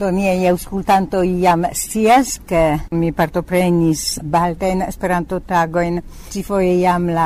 Do miei aŭskultantoj jam scias, ke mi partoprenis baltajn Esperanto-tagojn. Ĉifoje jam la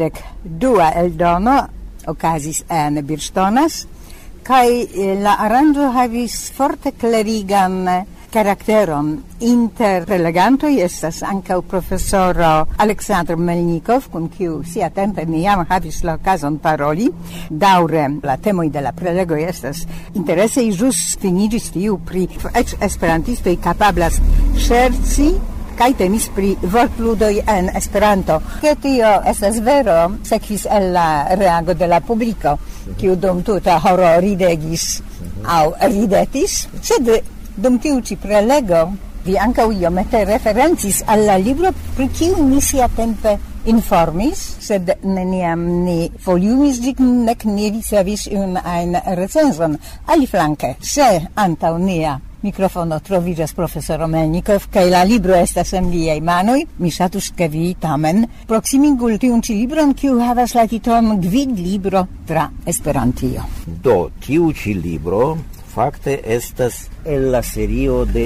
52 eldono okazis en Birŝtonas, kaj la aranĝo havis forte klerigan karakteron. Inter prelegantoj estas ankaŭ profesoro Aleksandr Melnikov, kun kiu siatempe mi jam havis la okazon paroli. Daŭre la temoj de la prelegoj estas interesaj, ĵus finiĝis tiu pri eĉ esperantistoj kapablas ŝerci kaj temis pri vortludoj en Esperanto. Ke tio estas vero, sekvis el la reago de la publiko, kiu dum tuta horo ridegis aŭ ridetis, sed dum tiu ĉi prelego vi ankaŭ iomete referencis al la libro, pri kiu mi siatempe informis, sed neniam ni foliumis ĝin, nek ni ricevis iun ajn recenzon. Aliflanke, se antaŭ nia mikrofono troviĝas profesoro Melnikov kaj la libro estas en liaj manoj, mi ŝatus, ke vi tamen proksimigu tiun ĉi libron, kiu havas la titolon Gvidlibro tra Esperantio. Do, tiu ĉi libro fakte estas el la serio de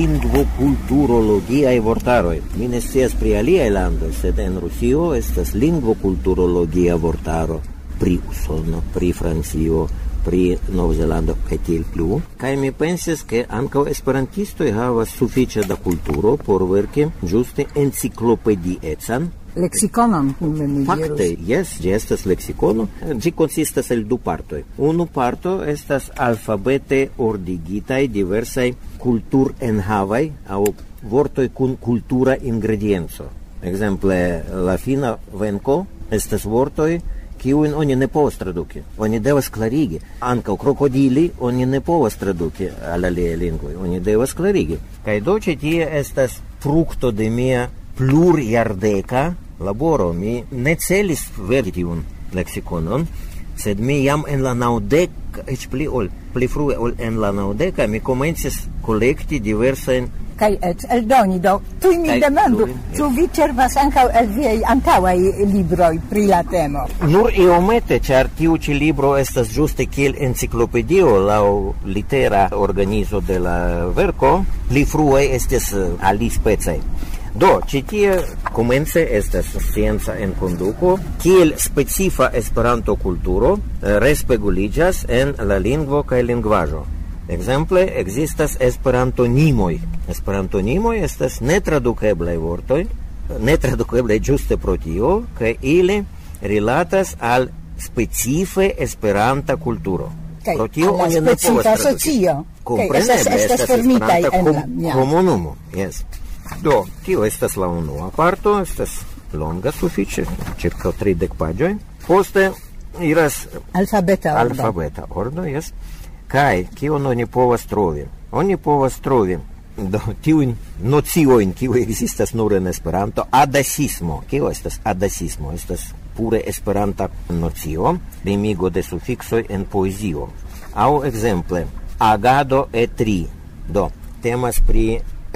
lingvokulturologiaj vortaroj. Mi ne scias pri aliaj landoj, sed en Rusio estas lingvokulturologia vortaro pri Usono, pri Francio, pri Novzelando kaj tiel plu. Kaj mi pensis, ke ankaŭ esperantistoj havas sufiĉe da kulturo por verki ĝuste enciklopediecan Lexikonon, fakte, jes, ĝi estas leksikono. Ĝi konsistas el du partoj. Unu parto estas alfabete ordigitaj diversaj kulturenhavaj aŭ vortoj kun kultura ingredienco. Ekzemple, la fina venko estas vortoj kiujn oni ne povas traduki. Oni devas klarigi. Ankaŭ krokodili oni ne povas traduki al aliaj lingvoj. Oni devas klarigi. Kaj do ĉi tie estas frukto de mia plurjardeka laboro. Mi ne celis verki tiun leksikonon, sed mi jam en la 90, eĉ pli frue ol en la 90, mi komencis kolekti diversajn kaj eĉ eldoni. Do tuj mi demandu, ĉu vi ĉerpas ankaŭ el viaj antaŭaj libroj pri la temo? Nur iomete, ĉar tiu ĉi libro estas ĝuste kiel enciklopedio laŭ litera organizo de la verko. Pli frue estis alispecaj. Do, ĉi tie komence estas scienca enkonduko, kiel specifa Esperanto-kulturo respeguliĝas en la lingvo kaj lingvaĵo. Ekzemple, ekzistas esperantonimoj. Esperantonimoj estas netradukeblaj vortoj, netradukeblaj ĝuste pro tio, ke ili rilatas al specife esperanta kulturo. Pro tio oni ne povas traduki. Kompreneble, estas esperanta komunumo. Yes. Do, tio estas la unua parto, estas longa sufiĉe, ĉirkaŭ 30 paĝoj. Poste iras alfabeta ordo, jes. Kaj kion oni povas trovi? Oni povas trovi do tiujn nociojn, kiuj ekzistas nur en Esperanto. Adasismo. Kio estas adasismo? Estas pure esperanta nocio, limigo de sufiksoj en poezio. Aŭ ekzemple, agado E3. Do, temas pri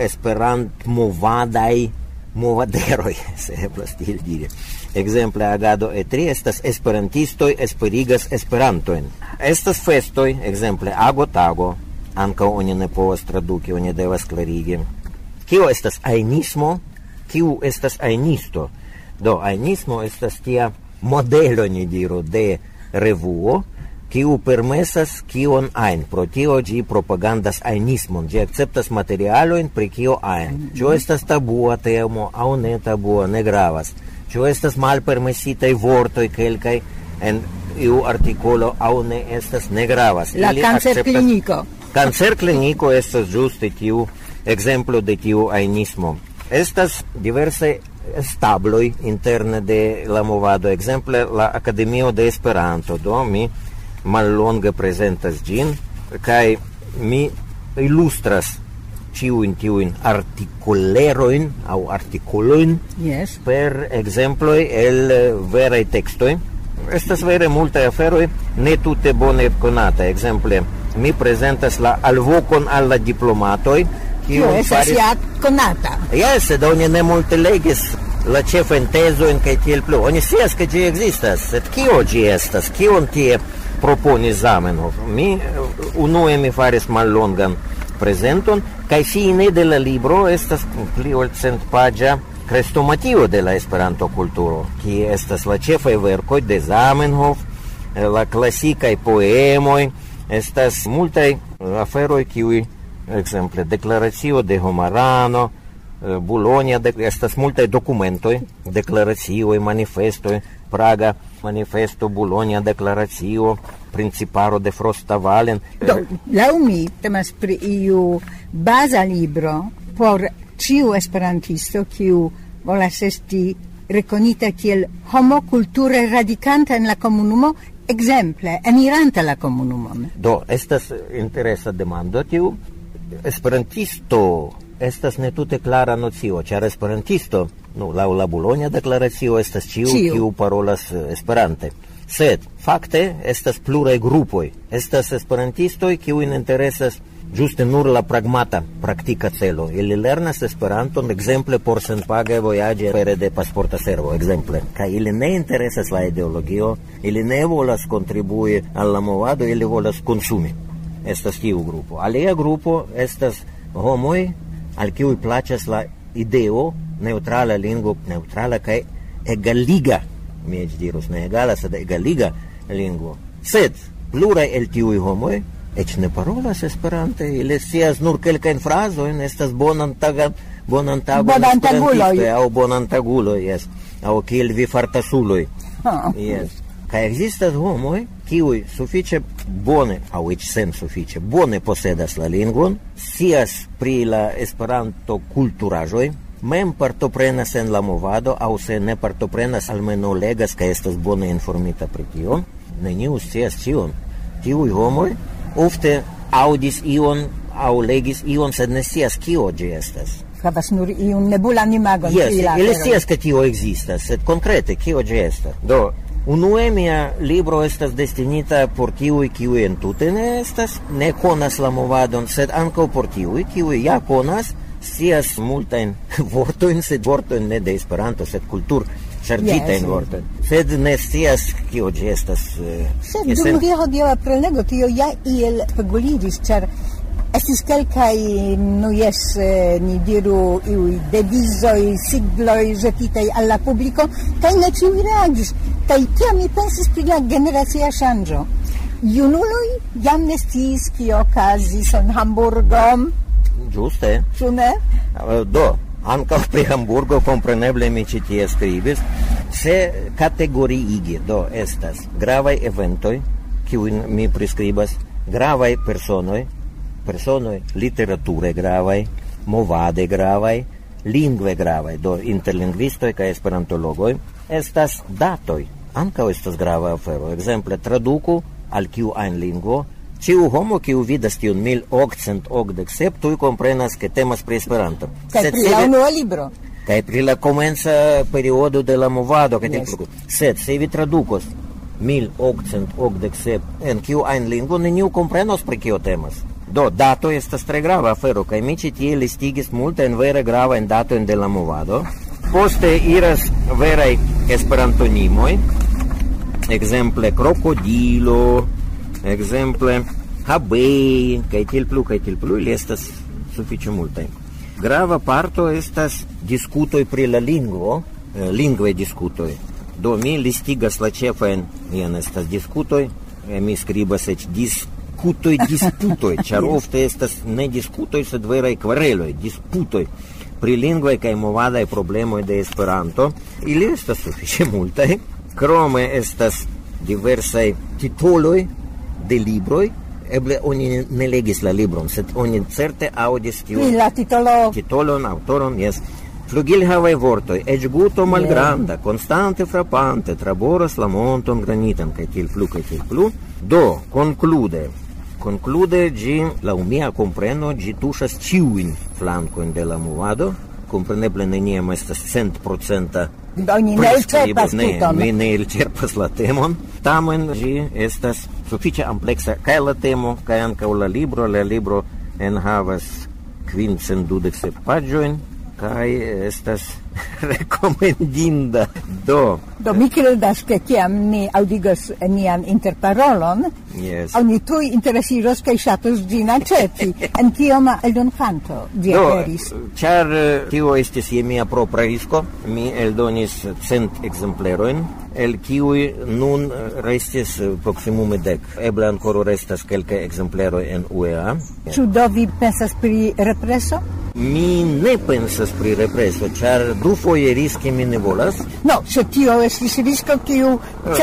movadерoj, se eblas tiel diri. Ekzemple, agado E3 estas esperantistoj esperigas Esperantojn. Estas festoj, ekzemple, agotago, ankaŭ oni ne povas traduki, oni devas klarigi. Kio estas ajnismo? Kiu estas ajnisto? Do, ajnismo estas tia modelo, ni diru, de revuo, kiu permesas kion ajn. Pro tio ĝi propagandas ajnismon. Ĝi akceptas materialojn pri kio ajn. Ĉu estas tabua temo aŭ ne tabua, ne gravas. Ĉu estas malpermesitaj vortoj kelkaj en iu artikolo aŭ ne estas, ne gravas. La kancerkliniko. Kancerkliniko estas ĝuste tiu ekzemplo de tiu ajnismo. Estas diversaj stabloj interne de la movado. Ekzemple, la Akademio de Esperanto. Do mi mallonge prezentas ĝin kaj mi ilustras ĉiujn tiujn artikolerojn aŭ artikolojn per ekzemploj el veraj tekstoj. Estas vere multaj aferoj ne tute bone konataj. Ekzemple, mi prezentas la alvokon al la diplomatoj, kiu estas ja konata. Jes, sed oni ne multe legis la ĉefajn tezojn kaj tiel plu. Oni scias, ke ĝi ekzistas, sed kio ĝi estas, kion tie proponis Zamenhof. Unue mi faris mallongan prezenton, kaj fine de la libro estas pli ol 100 paĝa krestomatio de la Esperanto-kulturo, kie estas la ĉefaj verkoj de Zamenhof, la klasikaj poemoj, estas multaj aferoj, kiuj, ekzemple, deklaracio de Homarano, Bologna, estas multaj dokumentoj, deklaracioj, manifestoj, Praga manifesto, Bologna deklaracio, Principaro de Frosta-Valen. Do, laŭ mi temas pri iu baza libro por ĉiu esperantisto kiu volas esti rekonita kiel homo kulture radikanta en la komunumo, ekzemple eniranta la komunumon. Do, estas interesa demando tiu. Esperantisto estas ne tute klara nocio, ĉar esperantisto, laŭ la Bologna deklaracio, estas ĉiu kiu parolas Esperante. Sed fakte estas pluraj grupoj. Estas esperantistoj kiujn interesas ĝuste nur la pragmata, praktika celo. Ili lernas Esperanton ekzemple por senpage vojaĝi pere de pasporta servo, ekzemple. Kaj ili ne interesas la ideologio, ili ne volas kontribui al la movado, ili volas konsumi. Estas tiu grupo. Alia grupo estas homoj al kiuj plaĉas la ideo neutrala lingvo, neutrala kaj egaliga, mi eĉ dirus, ne egala, sed egaliga lingvo. Sed pluraj el tiuj homoj eĉ ne parolas Esperante, ili scias nur kelkajn frazojn, estas bonan tagon esperantistoj, aŭ bonantaguloj, jes, aŭ kiel vi fartasuloj. Jes. Kaj ekzistas homoj, kiuj sufiĉe bone, aŭ eĉ sensufiĉe bone posedas la lingvon, scias pri la Esperanto-kulturaĵoj, mem partoprenas en la movado, aŭ se ne partoprenas, almenaŭ legas kaj estas bone informita pri tio. Neniu scias ĉion. Tiuj homoj ofte aŭdis ion aŭ legis ion, sed ne scias kio ĝi estas. Havas nur iun nebulan imagon. Jes, ili scias ke tio ekzistas, sed konkrete kio ĝi estas. Do, unue mia libro estas destinita por tiuj, kiuj entute ne konas la movadon, sed ankaŭ por tiuj, kiuj ja konas, scias multajn vortojn, sed vortojn ne de Esperanto, sed kultur-ŝarĝitajn vortojn. Sed ne scias kio ĝi estas. Sed dum via hodiaŭa prelego tio ja iel speguliĝis, ĉar estis kelkaj, ni diru, iuj devizoj, sigloj ĵetitaj al la publiko, kaj ne ĉiuj reagis. Kaj tiam mi pensis pri la generacia ŝanĝo. Junuloj jam ne sciis kio okazis en Hamburgo. Ĝuste. Ĉu ne? Do, ankaŭ pri Hamburgo kompreneble mi ĉi tie skribis. Se kategoriigi, do estas gravaj eventoj, kiujn mi priskribas, gravaj personoj literature gravaj, movade gravaj, lingve gravaj, do interlingvistoj kaj esperantologoj, estas datoj, ankaŭ estas grava afero. Ekzemple, traduku al kiu ajn lingvo, ĉiu homo kiu vidas tiun 1887 tuj komprenas ke temas pri Esperanto. Kaj pri la unua libro. Kaj pri la komenca periodo de la movado, sed se vi tradukos 1887 en kiu ajn lingvo, neniu komprenos pri kio temas. Do, dato estas tre grava afero, kaj mi ĉi tie listigis multajn vere gravajn datojn de la movado. Poste iras veraj esperantonimoj, ekzemple krokodilo, ekzemple habei, kaj tiel plu, ili estas sufiĉe multaj. Grava parto estas diskutoj pri la lingvo, lingvaj diskutoj. Do, mi listigas la ĉefajn, jen estas diskutoj, mi skribas eĉ disputoj, ĉar ofte estas ne diskutoj, sed veraj kvareloj, disputoj pri lingvaj kaj movadaj problemoj de Esperanto. Ili estas sufiĉe multaj. Krome estas diversaj titoloj de libroj. Eble oni ne legis la libron, sed oni certe aŭdis tiun titolon, aŭtoron, jes. Flugilhavaj vortoj, eĉ guto malgranda, konstante frapante, traboras la monton granitan, kaj tiel plu. Do, konklude ĝi, laŭ mia kompreno, ĝi tuŝas ĉiujn flankojn de la movado. Kompreneble neniam estas 100% oni ne elĉerpas tuton. Mi ne elĉerpas la temon. Tamen ĝi estas sufiĉe ampleksa kaj la temo, kaj ankaŭ la libro. La libro enhavas 527 paĝojn, kai estas rekomendinda. Do mi credas ke kiam ni aŭdigos nian interparolon, oni tuj interesiros kaj ŝatus ĝin aĉeti. En kioma eldonkanto ĝi aperis? Ĉar tio estis je mia propra risko, mi eldonis 100 ekzemplerojn, el kiuj nun restis proksimume 10. Eble ankoraŭ restas kelkaj ekzempleroj en UEA. Ĉu do vi pensas pri represo? Mi ne pensas pri represo, ĉar dufoje riski mi ne volas. No, se tio estis risko kiu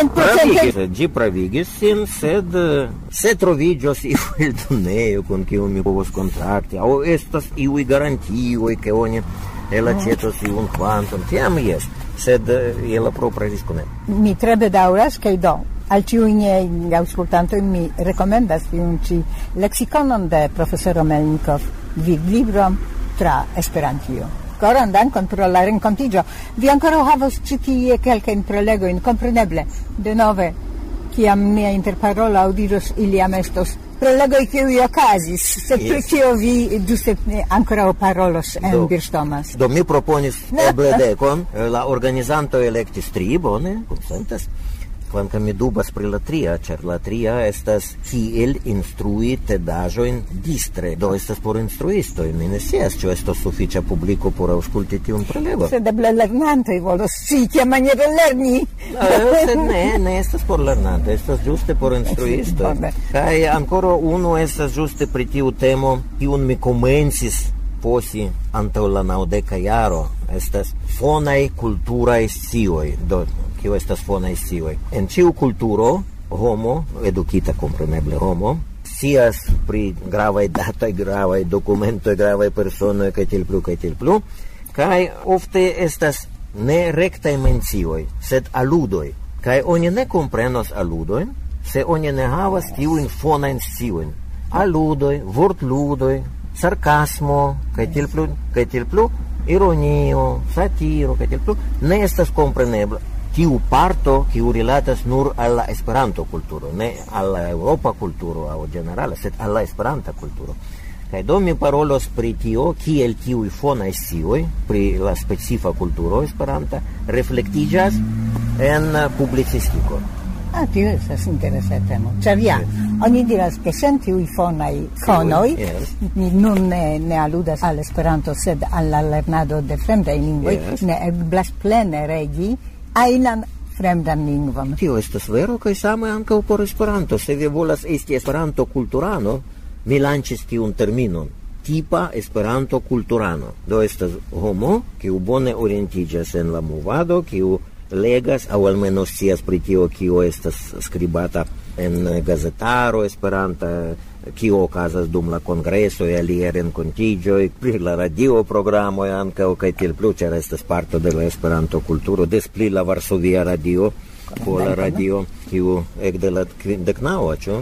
100%... Ĝi pravigis sin, sed se troviĝos iu eldonejo kun kiu mi povos kontrakti, aŭ estas iuj garantioj, ke oni elaĉetos iun kvanton, tiam jes, sed je la propra risko ne. Mi tre bedaŭras, kaj do al ĉiuj niaj aŭskultantoj mi rekomendas tiun ĉi leksikonon de profesoro Melnikov, vidlibro tra Esperantio. Koran dankon pro la renkontiĝo. Vi ankoraŭ havos ĉi tie kelkajn prelegojn, kompreneble. Denove, kiam nia interparolo aŭdiĝos, ili jam estos prelegoj kiuj okazis, sed pri tio vi ĝuste ankoraŭ parolos en Birŝtomas. Do mi proponis eble 10, la organizantoj elektis 3, bone, konsentas. Kvankam mi dubas pri la 3, ĉar la 3 estas kiel instrui tedaĵojn distre, do estas por instruistoj. Mi ne scias, ĉu estos sufiĉa publiko por aŭskulti tiun prelego. Sed eble lernantoj volos scii kiamaniere lerni. Sed ne estas por lernantoj, estas ĝuste por instruistoj. Kaj ankoraŭ unu estas ĝuste pri tiu temo, kiun mi komencis posi antaŭ la 90 jaro. Estas fonaj kulturaj scioj. Do kio estas fonaj scioj. En ĉiu kulturo homo, edukita kompreneble homo, scias pri gravaj datoj, gravaj dokumentoj, gravaj personoj kaj tiel plu. Kaj ofte estas ne rektaj mencioj, sed aludoj. Kaj oni ne komprenos aludojn, se oni ne havas tiujn fonajn sciojn. Aludoj, vortludoj, sarkasmo kaj tiel plu, ironio, satiro kaj tiel plu, ne estas komprenebla. Tiu parto, kiu rilatas nur al la Esperanto kulturo, ne al la Eŭropa kulturo aŭ ĝenerale, sed al la Esperanta kulturo. Kaj do mi parolos pri tio, kiel tiuj fonaj scioj pri la specifa kulturo esperanta reflektiĝas en publicistiko. Tio estas interesa temo. Ĉar ja, oni diras, ke sen tiuj fonaj konoj, mi nun ne aludas al Esperanto, sed al la lernado de fremdaj lingvoj, ne eblas plene regi ajnan fremdan lingvon. Tio estas vero, kaj same ankaŭ por Esperanto. Se vi volas esti Esperanto-kulturano, mi lanĉis tiun terminon. Tipa Esperanto-kulturano. Do estas homo, kiu bone orientiĝas en la movado, kiu legas, aŭ almenaŭ scias pri tio, kio estas skribata en gazetaro Esperanta, kio okazas dum la kongresoj, aliaj renkontiĝoj, pri la radioprogramoj ankaŭ kaj tiel plu, ĉar estas parto de la Esperanto-kulturo, des pli la Varsovia Radio, Pola Radio, kiu ekde la 59, ĉu?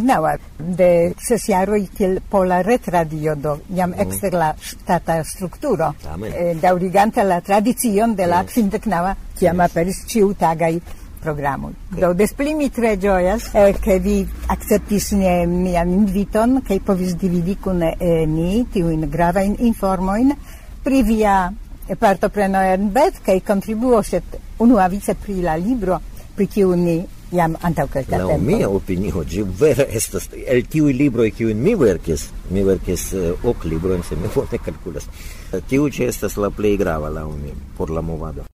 59, de 6 jaroj kiel Pola Retradio, do jam ekster la ŝtata strukturo, daŭrigante la tradicion de la 59, kiam aperis ĉiutagaj programoj. Do des pli mi tre ĝojas, ke vi akceptis mian inviton, kaj povis dividi kun ni tiujn gravajn informojn pri via partopreno en Bet, kaj kontribuo, sed unuavice pri la libro, pri kiu ni jam antaŭ kelka tempo. Laŭ mia opinio, ĝi vere estas el tiuj libroj, kiujn mi verkis 8 librojn, se mi bone kalkulas. Tiu ĉi estas la plej grava laŭ mi por la movado.